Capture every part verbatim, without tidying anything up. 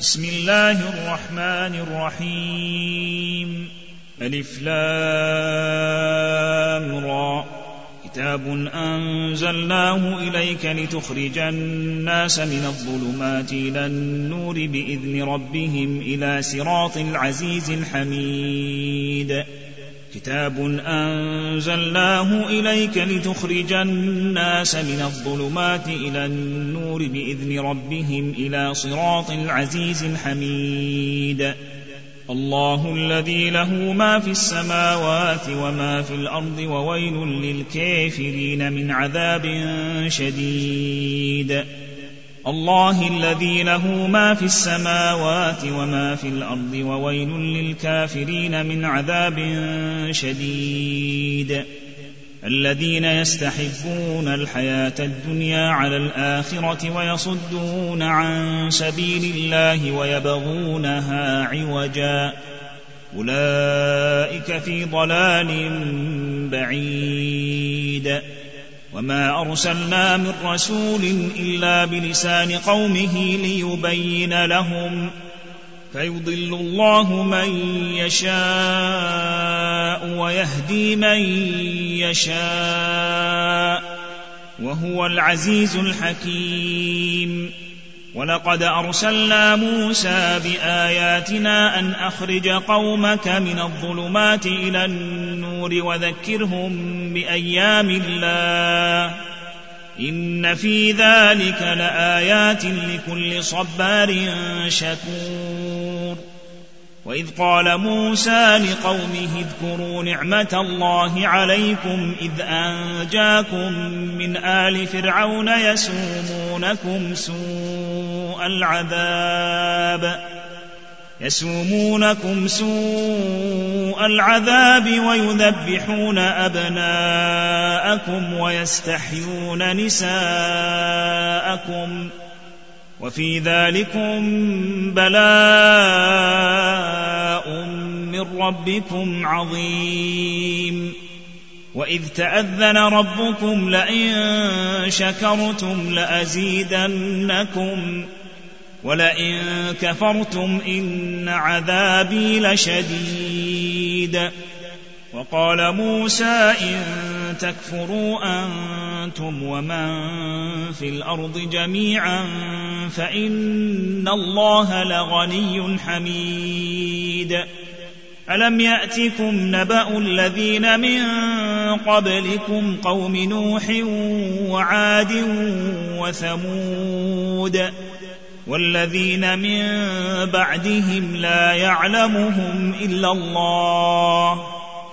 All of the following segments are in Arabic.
بسم الله الرحمن الرحيم. ألف لام را. كتاب أنزلناه إليك لتخرج الناس من الظلمات إلى النور بإذن ربهم إلى صراط العزيز الحميد. كتاب أنزلناه إليك لتخرج الناس من الظلمات إلى النور بإذن ربهم إلى صراط العزيز الحميد. الله الذي له ما في السماوات وما في الأرض وويل للكافرين من عذاب شديد. الله الذي له ما في السماوات وما في الأرض وويل للكافرين من عذاب شديد. الذين يستحبون الحياة الدنيا على الآخرة ويصدون عن سبيل الله ويبغونها عوجا أولئك في ضلال بعيد. وما أرسلنا من رسول إلا بلسان قومه ليبين لهم فيضل الله من يشاء ويهدي من يشاء وهو العزيز الحكيم. ولقد أرسلنا موسى بآياتنا أن أخرج قومك من الظلمات إلى النور وذكرهم بأيام الله إن في ذلك لآيات لكل صبار شكور. وإذ قال موسى لقومه اذكروا نعمة الله عليكم إذ أنجاكم من آل فرعون يسومونكم سوء العذاب يسومونكم سوء العذاب ويذبحون أبناءكم ويستحيون نساءكم وفي ذلكم بلاء من ربكم عظيم. وإذ تأذن ربكم لئن شكرتم لأزيدنكم ولئن كفرتم إن عذابي لشديد. وقال موسى إن تكفروا أنتم ومن في الأرض جميعا فإن الله لغني حميد. ألم يأتكم نبأ الذين من قبلكم قوم نوح وعاد وثمود والذين من بعدهم لا يعلمهم إلا الله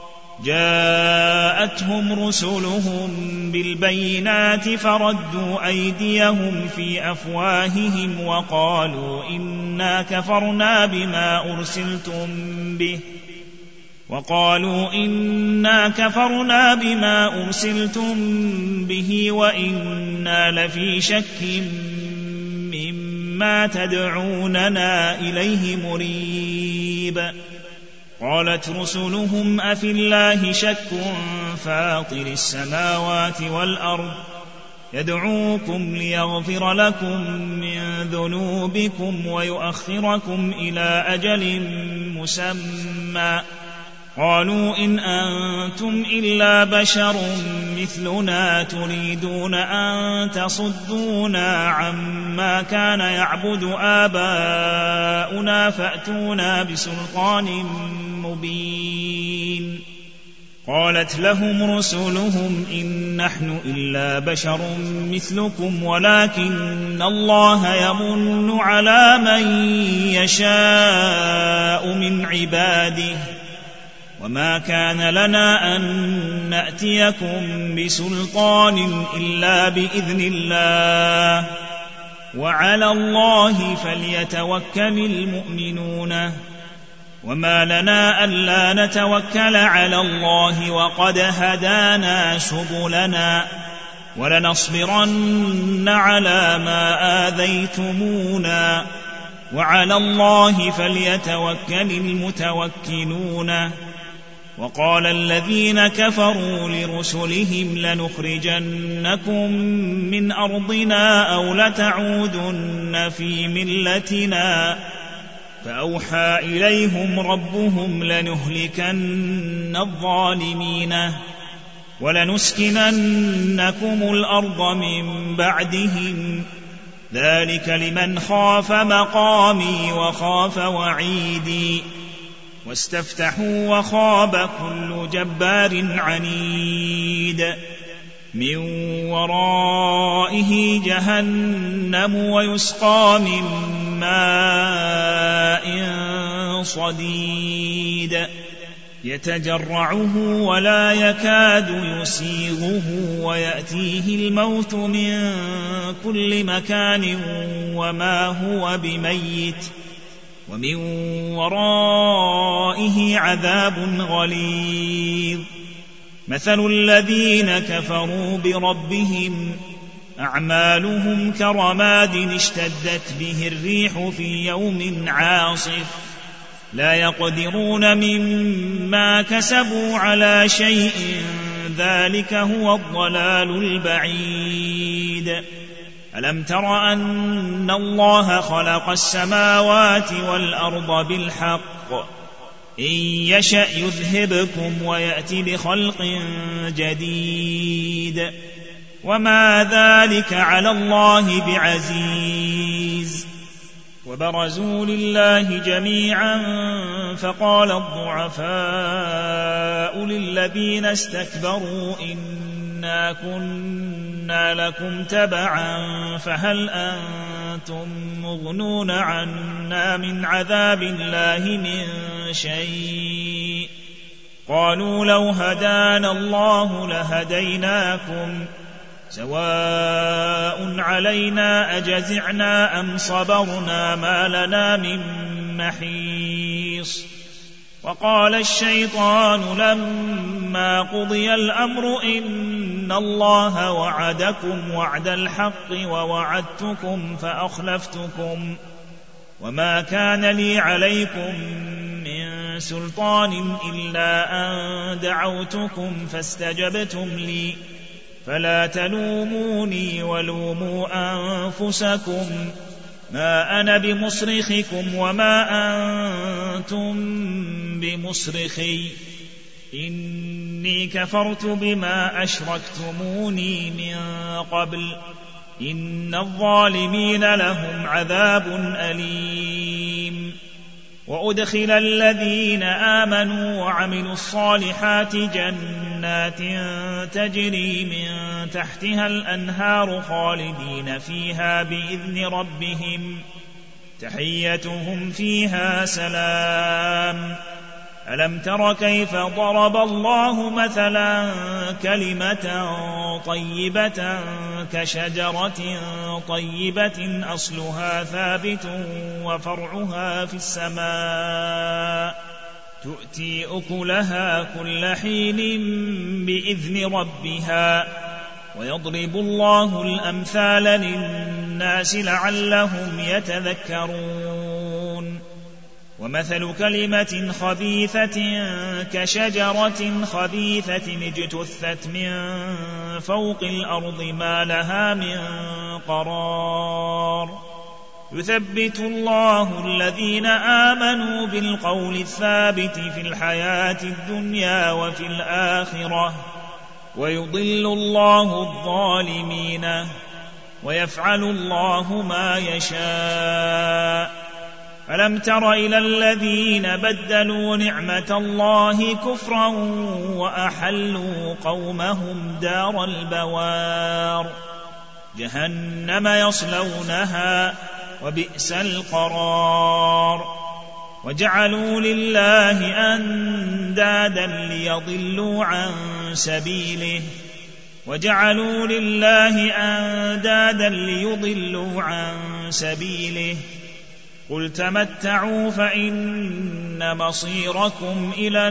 جاءتهم رسلهم بالبينات فردوا أيديهم في أفواههم وقالوا إنا كفرنا بما أرسلتم به وقالوا إنا كفرنا بما أرسلتم به وإنا لفي شك مما تدعوننا إليه مريب. قالت رسلهم أفي الله شك فاطر السماوات والأرض يدعوكم ليغفر لكم من ذنوبكم ويؤخركم إلى أجل مسمى قالوا إن أنتم إلا بشر مثلنا تريدون أن تصدونا عما كان يعبد آباؤنا فأتونا بسلطان مبين. قالت لهم رسلهم إن نحن إلا بشر مثلكم ولكن الله يمن على من يشاء من عباده وما كان لنا أن نأتيكم بسلطان إلا بإذن الله وعلى الله فليتوكل المؤمنون. وما لنا ألا نتوكل على الله وقد هدانا سبلنا ولنصبرن على ما آذيتمونا وعلى الله فليتوكل المتوكلون. وقال الذين كفروا لرسلهم لنخرجنكم من أرضنا أو لتعودن في ملتنا فأوحى إليهم ربهم لنهلكن الظالمين ولنسكننكم الأرض من بعدهم ذلك لمن خاف مقامي وخاف وعيدي واستفتحوا وخاب كل جبار عنيد من ورائه جهنم ويسقى من ماء صديد يتجرعه ولا يكاد يسيغه ويأتيه الموت من كل مكان وما هو بميت ومن ورائه عذاب غليظ مثل الذين كفروا بربهم أعمالهم كرماد اشتدت به الريح في يوم عاصف لا يقدرون مما كسبوا على شيء ذلك هو الضلال البعيد ألم تر أن الله خلق السماوات والأرض بالحق إن يشأ يذهبكم ويأتي بخلق جديد وما ذلك على الله بعزيز وبرزوا لله جميعا فقال الضعفاء للذين استكبروا إنا كنا لكم تبعا فهل أنتم مغنون عنا من عذاب الله من شيء قالوا لو هدانا الله لهديناكم سواء علينا أجزعنا أم صبرنا ما لنا من محيص وقال الشيطان لما قضي الأمر إن الله وعدكم وعد الحق ووعدتكم فأخلفتكم وما كان لي عليكم من سلطان إلا أن دعوتكم فاستجبتم لي فلا تلوموني ولوموا أنفسكم ما أنا بمصرخكم وما أنتم بمصرخي إني كفرت بما أشركتموني من قبل إن الظالمين لهم عذاب أليم وأدخل الذين آمنوا وعملوا الصالحات جنات تجري من تحتها الأنهار خالدين فيها بإذن ربهم تحيتهم فيها سلام ألم تر كيف ضرب الله مثلا كلمة طيبة كشجرة طيبة أصلها ثابت وفرعها في السماء تؤتي أكلها كل حين بإذن ربها ويضرب الله الأمثال للناس لعلهم يتذكرون ومثل كلمة خبيثة كشجرة خبيثة اجتثت من فوق الأرض ما لها من قرار يثبت الله الذين آمنوا بالقول الثابت في الحياة الدنيا وفي الآخرة ويضل الله الظالمين ويفعل الله ما يشاء ألم تر إلى الذين بدلوا نعمة الله كفرا وأحلوا قومهم دار البوار جهنم يصلونها وبئس القرار وجعلوا لله أندادا ليضلوا عن سبيله وجعلوا لله أندادا ليضلوا عن سبيله قل تمتعوا فإن مصيركم إلى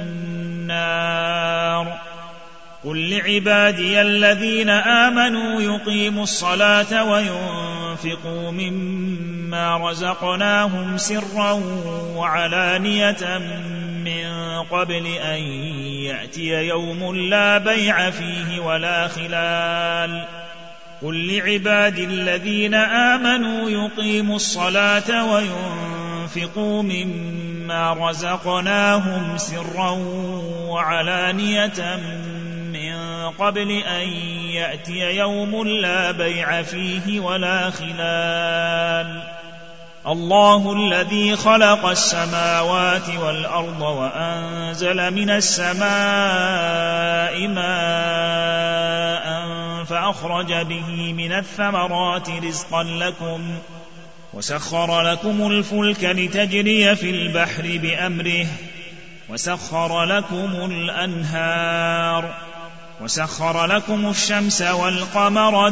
النار قل لعبادي الذين آمنوا يقيموا الصلاة وينفقوا مما رزقناهم سرا وعلانية من قبل أن يأتي يوم لا بيع فيه ولا خلال قل لعبادي الذين آمنوا يقيموا الصلاة وينفقوا وينفقوا مما رزقناهم سرا وعلانية من قبل أن يأتي يوم لا بيع فيه ولا خلال. الله الذي خلق السماوات والأرض وأنزل من السماء ماء فأخرج به من الثمرات رزقا لكم وسخر لكم الفلك لتجري في البحر بأمره وسخر لكم الأنهار وسخر لكم الشمس والقمر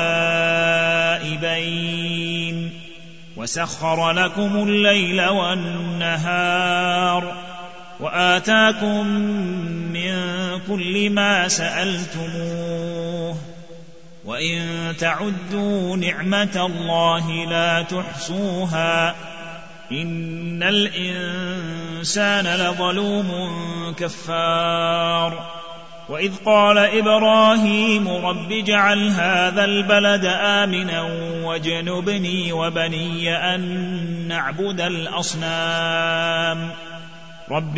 دائبين وسخر لكم الليل والنهار وآتاكم من كل ما سألتموه وإن تعدوا نعمة الله لا تحصوها إن الإنسان لظلوم كفار. وإذ قال إبراهيم رب اجعل هذا البلد آمنا واجنبني وبني أن نعبد الأصنام رب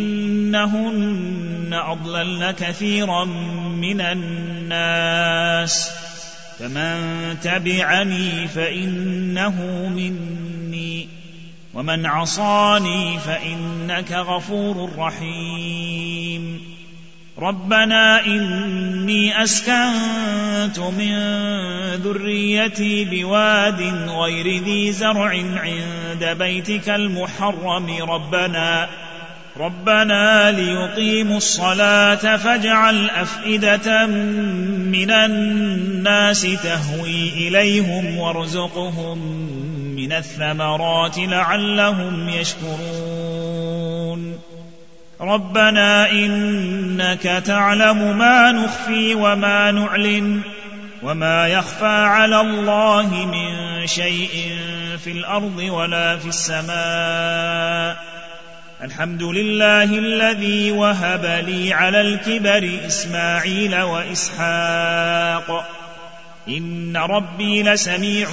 إنهن أضللن كثيرا من الناس فمن تبعني فإنه مني ومن عصاني فإنك غفور رحيم. ربنا إني أسكنت من ذريتي بواد غير ذي زرع عند بيتك المحرم ربنا ربنا ليقيموا الصلاة فاجعل أفئدة من الناس تهوي إليهم وارزقهم من الثمرات لعلهم يشكرون. ربنا إنك تعلم ما نخفي وما نعلن وما يخفى على الله من شيء في الأرض ولا في السماء. الحمد لله الذي وهب لي على الكبر إسماعيل وإسحاق إن ربي لسميع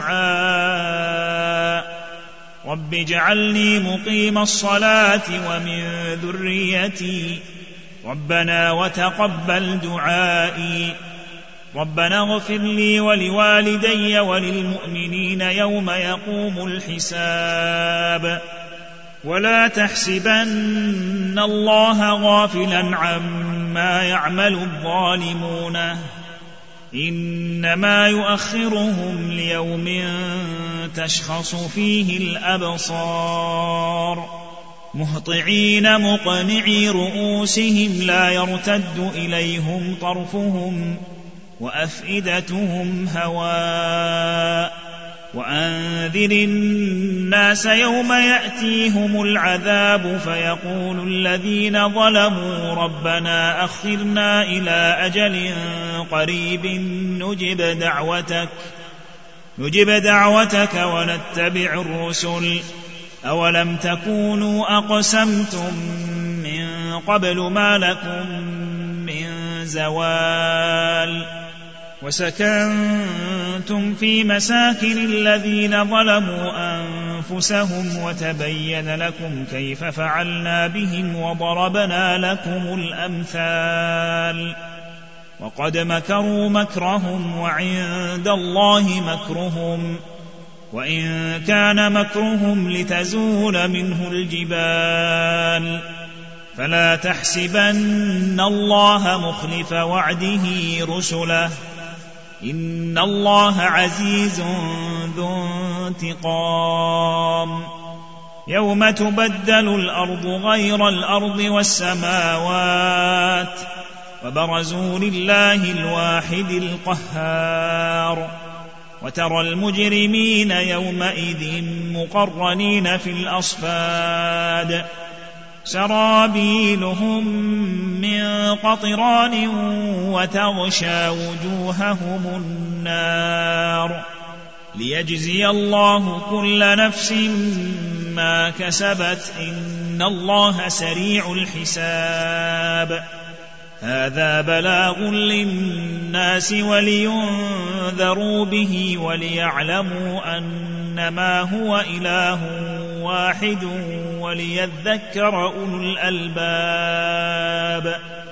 الدعاء. رب اجعلني مقيم الصلاة ومن ذريتي ربنا وتقبل دعائي. ربنا اغفر لي ولوالدي وللمؤمنين يوم يقوم الحساب. ولا تحسبن الله غافلا عما يعمل الظالمون إنما يؤخرهم ليوم تشخص فيه الأبصار مهطعين مقنعي رؤوسهم لا يرتد إليهم طرفهم وأفئدتهم هواء. وأنذر الناس يوم يأتيهم العذاب فيقول الذين ظلموا ربنا أخرنا إلى أجل قريب نجب دعوتك نجب دعوتك ونتبع الرسل أولم تكونوا أقسمتم من قبل ما لكم من زوال. وسكنتم في مساكن الذين ظلموا أنفسهم وتبين لكم كيف فعلنا بهم وضربنا لكم الأمثال. وقد مكروا مكرهم وعند الله مكرهم وإن كان مكرهم لتزول منه الجبال. فلا تحسبن الله مخلف وعده رسله إن الله عزيز ذو انتقام. يوم تبدل الأرض غير الأرض والسماوات وبرزوا لله الواحد القهار. وترى المجرمين يومئذ مقرنين في الأصفاد سرابيلهم من قطران وتغشى وجوههم النار ليجزي الله كل نفس ما كسبت إن الله سريع الحساب. هذا بلاغ للناس ولينذروا به وليعلموا أنما هو إله واحد وليذكر أولو الألباب.